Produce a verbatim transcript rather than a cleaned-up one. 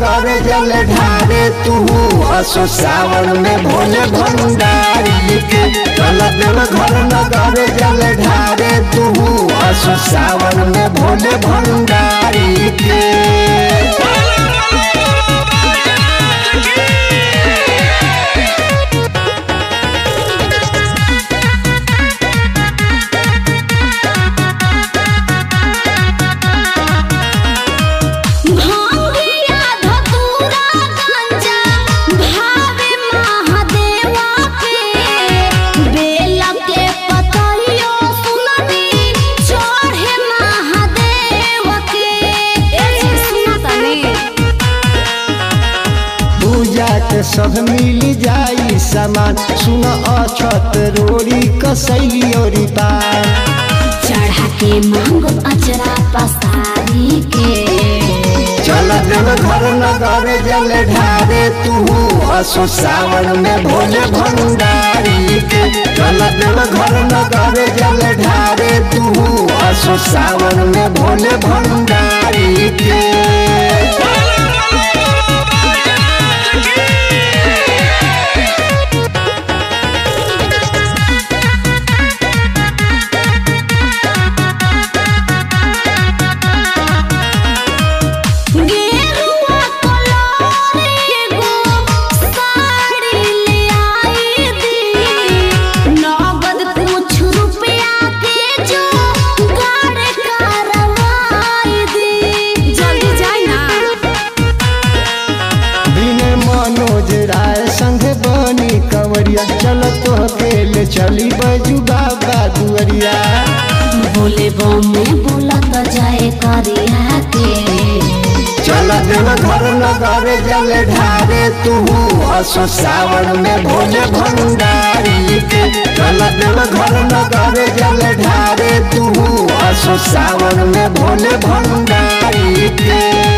नगर जल ढारे तू असो सावन में भोले भंडारी के। चल देव घर नगर जल ढारे तू असो सावन में भोले भंडारी के। के सब मिल जाई सामान सुन अछत रोड़ी कसैली और पार चढ़ा के मांगो अचरा पसारी के। चल देव घर नगर जल ढारे तू असो सावन में भोले भंडारी के। चल देव घर नगर जल ढारे तू असो सावन में भोले भंडारी के। चल तो अकेले चली बजू बाबा दुआरिया बोले बम बोला तो जाए करिया के। चल देव घर नगर जल ढारे तू असो सावन में भोले भंडारी के। चल देव घर नगर जल ढारे तू असो सावन में भोले भंडारी के।